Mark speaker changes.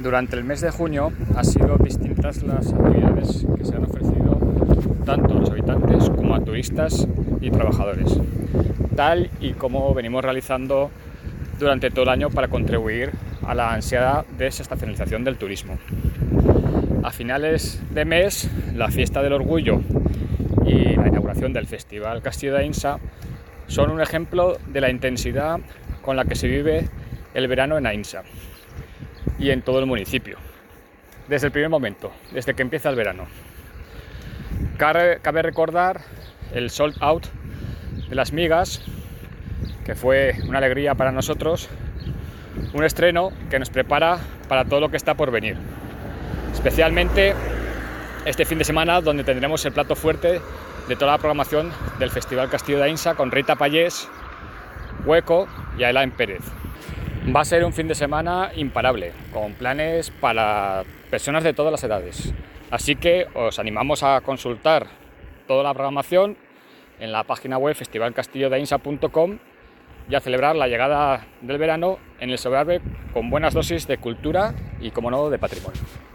Speaker 1: Durante el mes de junio han sido distintas las actividades que se han ofrecido tanto a los habitantes como a turistas y trabajadores, tal y como venimos realizando durante todo el año para contribuir a la ansiada desestacionalización del turismo. A finales de mes, la Fiesta del Orgullo y la inauguración del Festival Castillo de Ainsa son un ejemplo de la intensidad con la que se vive el verano en Ainsa y en todo el municipio, desde el primer momento, desde que empieza el verano. Cabe recordar el sold out de Las Migas, que fue una alegría para nosotros, un estreno que nos prepara para todo lo que está por venir, especialmente este fin de semana, donde tendremos el plato fuerte de toda la programación del Festival Castillo de Ainsa con Rita Pallés, Hueco y Elaine Pérez. Va a ser un fin de semana imparable, con planes para personas de todas las edades. Así que os animamos a consultar toda la programación en la página web festivalcastillodeainsa.com y a celebrar la llegada del verano en el Sobrarbe con buenas dosis de cultura y, como no, de patrimonio.